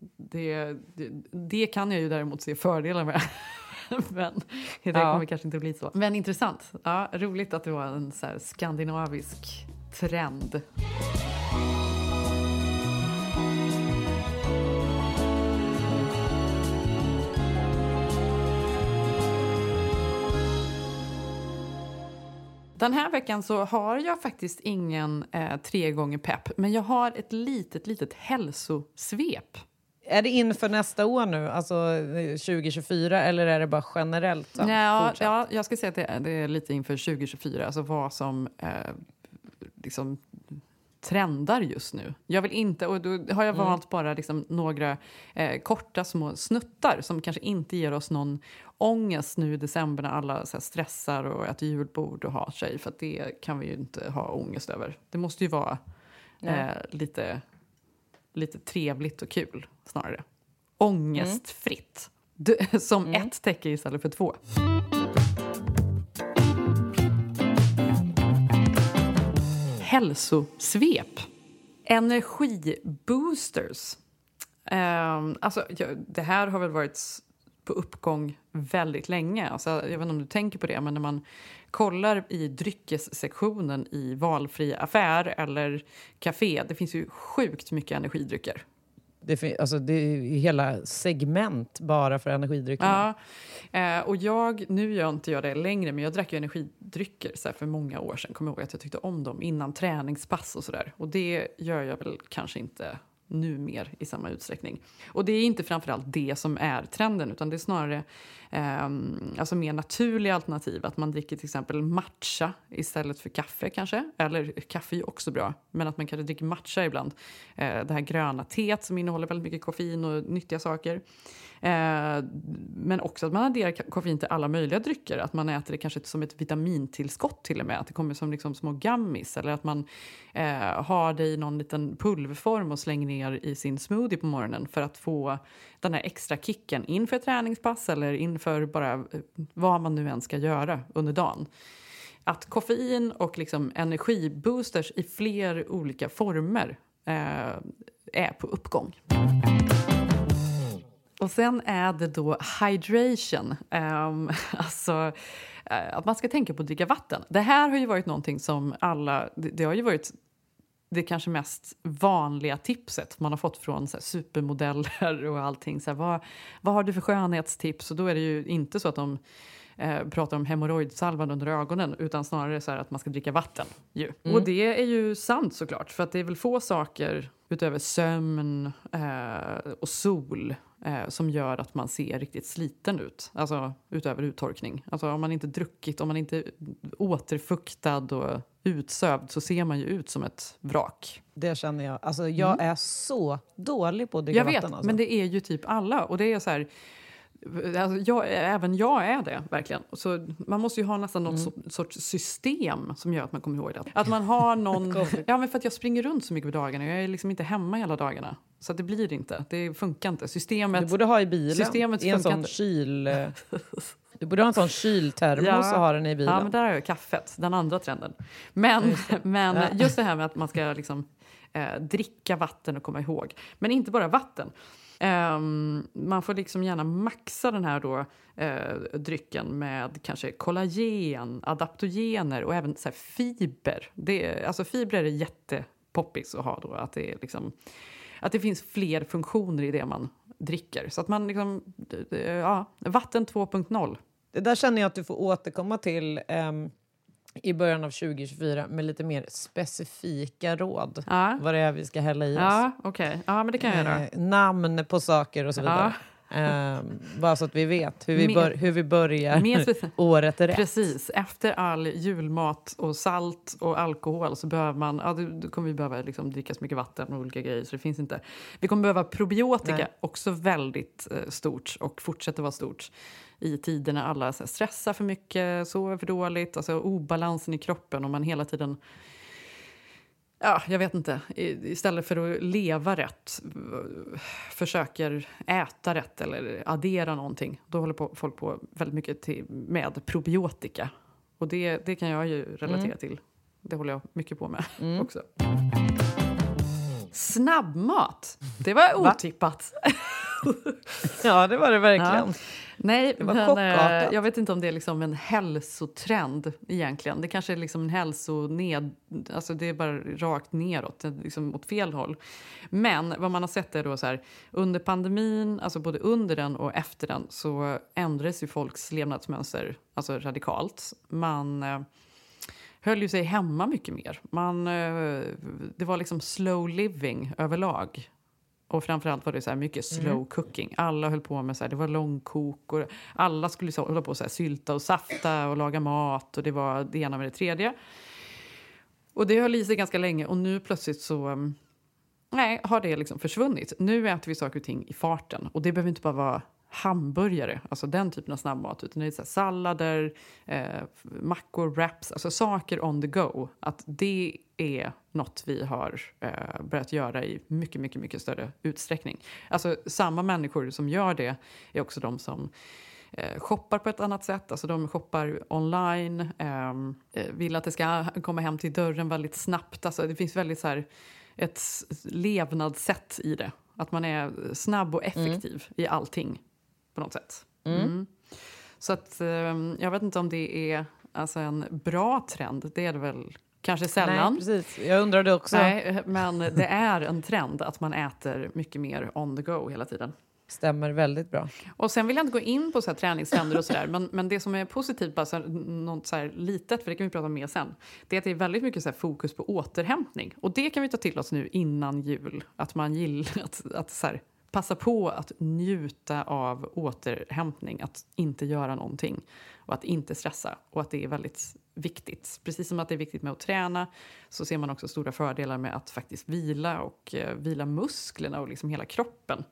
Det kan jag ju däremot se fördelar med. Men det kommer kanske inte bli så. Men intressant. Ja, roligt att det var en så här skandinavisk trend. Den här veckan så har jag faktiskt ingen 3 gånger pepp. Men jag har ett litet hälsosvep. Är det inför nästa år nu? Alltså 2024? Eller är det bara generellt? Ja, jag ska säga att det är lite inför 2024. Alltså vad som liksom trendar just nu. Jag vill inte, och då har jag valt bara liksom några korta små snuttar som kanske inte ger oss någon ångest nu i december när alla så här stressar och äter julbord och har sig, för att det kan vi ju inte ha ångest över. Det måste ju vara lite trevligt och kul snarare. Ångestfritt. Som ett täcke istället för 2. Hälsosvep. Energiboosters. Alltså, det här har väl varit på uppgång väldigt länge. Alltså, jag vet inte om du tänker på det, men när man kollar i dryckessektionen i valfri affär eller café, det finns ju sjukt mycket energidrycker. Det är hela segment bara för energidrycker. Ja, och nu gör inte jag det längre, men jag drack ju energidrycker så här för många år sedan. Kommer ihåg att jag tyckte om dem innan träningspass och sådär. Och det gör jag väl kanske inte nu mer i samma utsträckning. Och det är inte framförallt det som är trenden, utan det är snarare alltså mer naturliga alternativ. Att man dricker till exempel matcha istället för kaffe kanske. Eller kaffe är ju också bra, men att man kanske dricker matcha ibland. Det här gröna teet som innehåller väldigt mycket koffein och nyttiga saker. Men också att man adderar koffein till alla möjliga drycker. Att man äter det kanske som ett vitamintillskott till och med. Att det kommer som liksom små gummies. Eller att man har det i någon liten pulverform och slänger ner i sin smoothie på morgonen. För att få den här extra kicken inför träningspass eller inför bara vad man nu än ska göra under dagen. att koffein och liksom energiboosters i fler olika former är på uppgång. Och sen är det då hydration. Alltså att man ska tänka på att dricka vatten. Det här har ju varit någonting som alla... Det har ju varit det kanske mest vanliga tipset man har fått från så här, supermodeller och allting. Så här, vad har du för skönhetstips? Och då är det ju inte så att de pratar om hemorrojdsalvan under ögonen, utan snarare så här att man ska dricka vatten. Och det är ju sant såklart, för att det är väl få saker utöver sömn och sol som gör att man ser riktigt sliten ut. Alltså utöver uttorkning. Alltså om man inte druckit, om man inte är återfuktad och utsövd, så ser man ju ut som ett vrak. Det känner jag. Alltså jag är så dålig på att dricka vatten. Jag vet, men det är ju typ alla. Och det är så här... Alltså även jag är det, verkligen. Så man måste ju ha nästan något sorts system som gör att man kommer ihåg det. Att man har någon... ja, men för att jag springer runt så mycket på dagarna. Jag är liksom inte hemma hela dagarna. Så det blir inte. Det funkar inte. Systemet... Du borde ha i bilen. Systemet i en sån kyl... Du borde ha en sån kyltermos och ha den i bilen. Ja, men där har jag kaffet. Den andra trenden. Men just det här med att man ska liksom, dricka vatten och komma ihåg. Men inte bara vatten. Man får liksom gärna maxa den här då, drycken med kanske kollagen, adaptogener och även så här fiber. Alltså fibrer är jättepoppis att ha då. Att det är liksom, att det finns fler funktioner i det man dricker. Så att man liksom, vatten 2.0. Det där känner jag att du får återkomma till i början av 2024 med lite mer specifika råd. Vad det är vi ska hälla i oss. Ja, okej. Ja, men det kan jag göra. Namn på saker och så vidare. Bara så att vi vet hur vi börjar året rätt. Precis. Efter all julmat och salt och alkohol så behöver man... Ja, då kommer vi behöva liksom dricka så mycket vatten och olika grejer. Så det finns inte... Vi kommer behöva probiotika. Också väldigt stort och fortsätter vara stort i tider när alla så här, stressar för mycket, sover för dåligt. Alltså obalansen i kroppen och man hela tiden... Ja, jag vet inte. Istället för att leva rätt, försöker äta rätt eller addera någonting. Då håller folk på väldigt mycket med probiotika. Och det kan jag ju relatera till. Det håller jag mycket på med också. Snabbmat. Det var otippat. Ja, det var det verkligen. Ja. Nej, det var chockartat. Jag vet inte om det är liksom en hälsotrend egentligen. Det kanske är liksom en alltså det är bara rakt neråt, liksom åt fel håll. Men vad man har sett är då så här, under pandemin, alltså både under den och efter den, så ändrades ju folks levnadsmönster alltså radikalt. Man höll ju sig hemma mycket mer. Det var liksom slow living överlag. Och framförallt var det så här mycket slow cooking. Alla höll på med så här, det var långkok och alla skulle så hålla på så här, sylta och safta och laga mat och det var det ena med det tredje. Och det höll i sig ganska länge och nu plötsligt så har det liksom försvunnit. Nu äter vi saker och ting i farten och det behöver inte bara vara hamburgare, alltså den typen av snabbmat, utan det är så här sallader, mackor, wraps, alltså saker on the go. Att det är något vi har börjat göra i mycket, mycket, mycket större utsträckning. Alltså samma människor som gör det är också de som shoppar på ett annat sätt. Alltså de shoppar online, vill att det ska komma hem till dörren väldigt snabbt. Alltså det finns väldigt så här ett levnadssätt i det. Att man är snabb och effektiv i allting på något sätt. Så att jag vet inte om det är alltså en bra trend. Det är det väl kanske sällan. Nej, precis. Jag undrar det också. Nej, men det är en trend att man äter mycket mer on the go hela tiden. Stämmer väldigt bra. Och sen vill jag inte gå in på så här träningstrender och sådär. Men det som är positivt, bara så här, något så här litet, för det kan vi prata om mer sen. Det är att det är väldigt mycket så här fokus på återhämtning. Och det kan vi ta till oss nu innan jul. Att man gillar att så här, passa på att njuta av återhämtning. Att inte göra någonting. Och att inte stressa. Och att det är väldigt viktigt. Precis som att det är viktigt med att träna, så ser man också stora fördelar med att faktiskt vila. Och vila musklerna och liksom hela kroppen.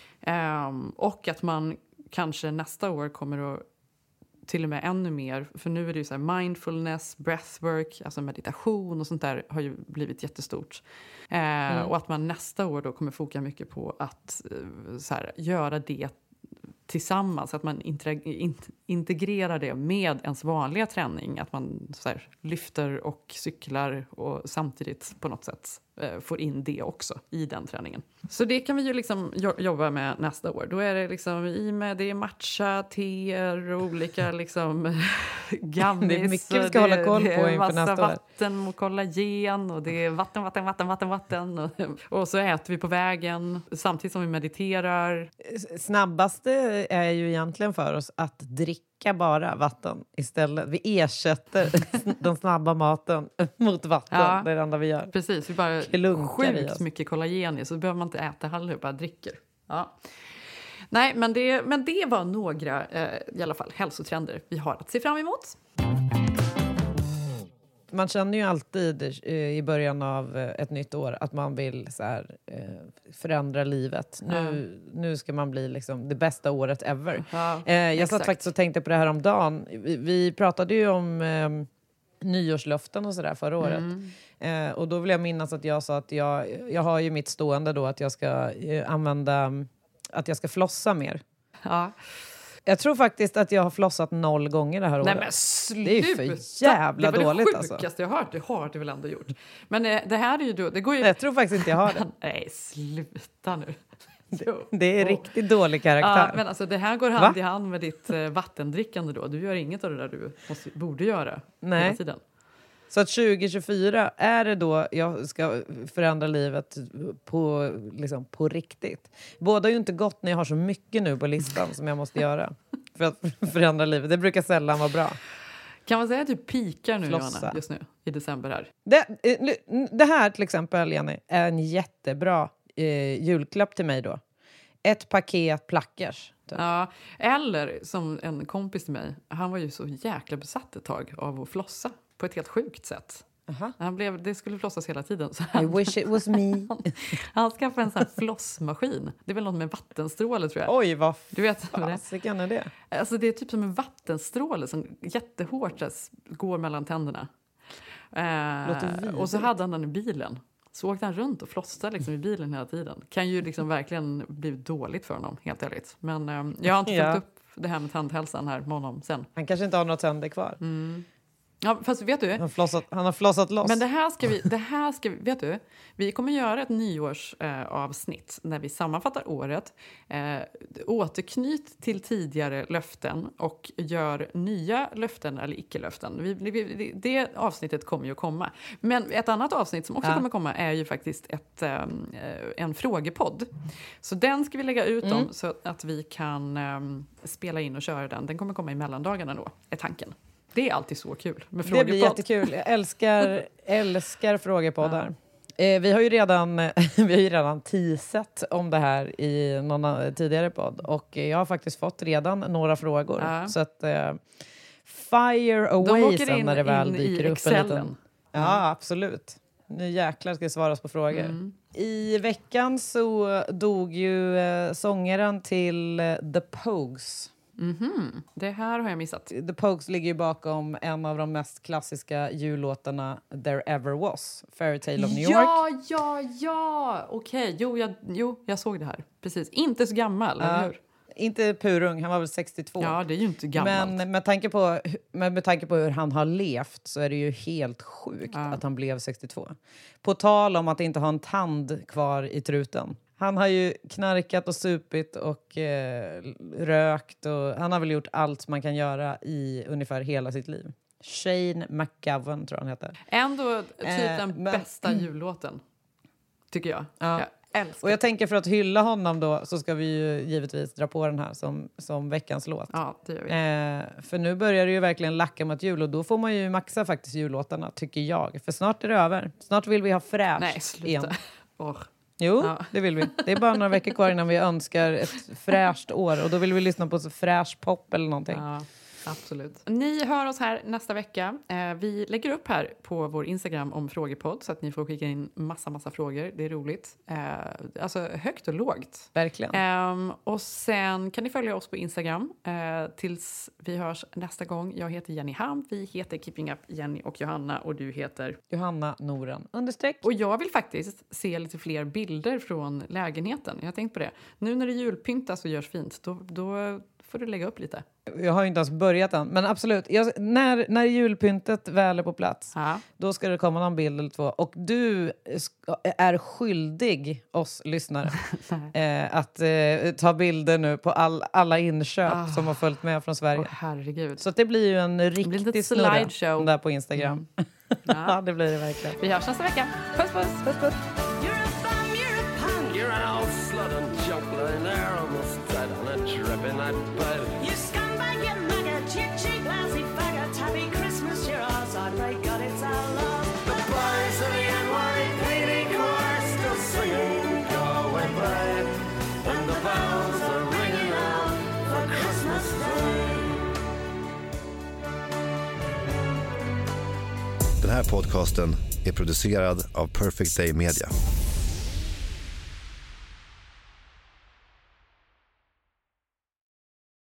Och att man kanske nästa år kommer att till och med ännu mer, för nu är det ju så här mindfulness, breathwork, alltså meditation och sånt där har ju blivit jättestort. Och att man nästa år då kommer foka mycket på att så här, göra det tillsammans. Att man integrerar det med ens vanliga träning. Att man så här, lyfter och cyklar och samtidigt på något sätt får in det också i den träningen. Så det kan vi ju liksom jobba med nästa år. Då är det liksom det är matcha, teer och olika liksom gammis. Det är mycket vi ska hålla koll på inför nästa år. Vatten och kollagen och det är vatten. Och så äter vi på vägen samtidigt som vi mediterar. Snabbaste är ju egentligen för oss att dricka bara vatten istället. Vi ersätter den snabba maten mot vatten. Ja, det är det enda vi gör. Precis, vi bara sjukt mycket kollagen i, så behöver man inte äta heller, bara dricker. Ja. Nej, men det var några i alla fall hälsotrender vi har att se fram emot. Man känner ju alltid i början av ett nytt år att man vill så här, förändra livet. Nu ska man bli liksom det bästa året ever. Ja, jag satt faktiskt och tänkte på det här om dagen. Vi pratade ju om nyårslöften och sådär förra året. Och då vill jag minnas att jag sa att jag har ju mitt stående då att jag ska att jag ska flossa mer. Ja. Jag tror faktiskt att jag har flossat 0 gånger det här året. Nej, men sluta. Det är ju för jävla dåligt. Det var det sjukaste jag hört. Det har du väl ändå gjort. Men det här är ju då... Det går ju... Jag tror faktiskt inte jag har det. Nej, sluta nu. Det är riktigt dålig karaktär. Ja, men alltså det här går hand i hand med ditt vattendrickande då. Du gör inget av det där du borde göra hela tiden. Så att 2024 är det då jag ska förändra livet på riktigt. Båda har ju inte gått när jag har så mycket nu på listan som jag måste göra för att förändra livet. Det brukar sällan vara bra. Kan man säga att du pikar nu, Johanna, just nu i december här? Det här till exempel, Jenny, är en jättebra julklapp till mig då. Ett paket plackers. Typ. Ja, eller som en kompis till mig, han var ju så jäkla besatt ett tag av att flossa på ett helt sjukt sätt. Det skulle flossas hela tiden. Så I wish it was me. Han skaffade en sån här flossmaskin. Det är väl något med vattenstråle, tror jag. Oj, vad du vet fasiken är det? Alltså det är typ som en vattenstråle som jättehårt går mellan tänderna. Och så hade han den i bilen. Så åkte han runt och flossade liksom i bilen hela tiden. Kan ju liksom verkligen bli dåligt för honom, helt ärligt. Men jag har inte följt upp det här med tandhälsan här med honom sen. Han kanske inte har några tänder kvar. Ja, fast vet du? Han har flossat loss. Men det här ska vi, vet du? Vi kommer göra ett nyårsavsnitt när vi sammanfattar året. Återknyt till tidigare löften och gör nya löften eller icke-löften. Det avsnittet kommer ju att komma. Men ett annat avsnitt som också kommer komma är ju faktiskt en frågepodd. Så den ska vi lägga ut om så att vi kan spela in och köra den. Den kommer komma i mellandagarna då, är tanken. Det är alltid så kul med frågepodd. Det blir jättekul. Jag älskar frågepoddar. Vi har ju redan teasat om det här i någon tidigare podd. Och jag har faktiskt fått redan några frågor. Så att fire away sen när det väl dyker upp en liten... Ja, absolut. Nu jäklar ska det svaras på frågor. I veckan så dog ju sångaren till The Pogues. Det här har jag missat. The Pogues ligger ju bakom en av de mest klassiska jullåtarna There Ever Was, Fairy Tale of New York. Ja. Okej, jag såg det här. Precis. Inte så gammal, eller hur? Inte purung, han var väl 62. Ja, det är ju inte gammalt. Men med tanke på hur han har levt så är det ju helt sjukt att han blev 62. På tal om att inte ha en tand kvar i truten. Han har ju knarkat och supit och rökt. Och han har väl gjort allt man kan göra i ungefär hela sitt liv. Shane McGowan tror han heter. Ändå typ den bästa jullåten, tycker jag. Ja. Jag älskar. Och jag tänker för att hylla honom då så ska vi ju givetvis dra på den här som veckans låt. Ja, det gör vi. För nu börjar det ju verkligen lacka mot jul och då får man ju maxa faktiskt jullåtarna, tycker jag. För snart är det över. Snart vill vi ha fräscht. Nej, sluta. Igen. Oh. Jo, det vill vi. Det är bara några veckor kvar innan vi önskar ett fräscht år. Och då vill vi lyssna på så fräsch pop eller någonting. Ja. Absolut. Ni hör oss här nästa vecka. Vi lägger upp här på vår Instagram om frågepodd så att ni får skicka in massa frågor. Det är roligt. Alltså högt och lågt. Verkligen. Och sen kan ni följa oss på Instagram tills vi hörs nästa gång. Jag heter Jenny Ham. Vi heter Keeping Up Jenny och Johanna. Och du heter? Johanna Noren _. Och jag vill faktiskt se lite fler bilder från lägenheten. Jag har tänkt på det. Nu när det julpyntas och görs fint, då får du lägga upp lite. Jag har ju inte ens börjat än. Men absolut, när julpyntet väl är på plats, då ska det komma någon bild eller två. Och du är skyldig oss lyssnare att ta bilder nu på alla inköp som har följt med från Sverige. Herregud. Så det blir ju en riktig slideshow där på Instagram. Ja, det blir det verkligen. Vi hörs nästa vecka. Puss, puss. Puss, puss. You're an old slut and junk in there almost dead on a trip in that bed. You scumbag, you maggot, cheap, lousy faggot, happy Christmas, you're ours, I pray God it's our love. The boys of the NYPD chorus still singing Go Away Babe, and the bells are ringing out for Christmas Day. Den här podcasten är producerad av Perfect Day Media.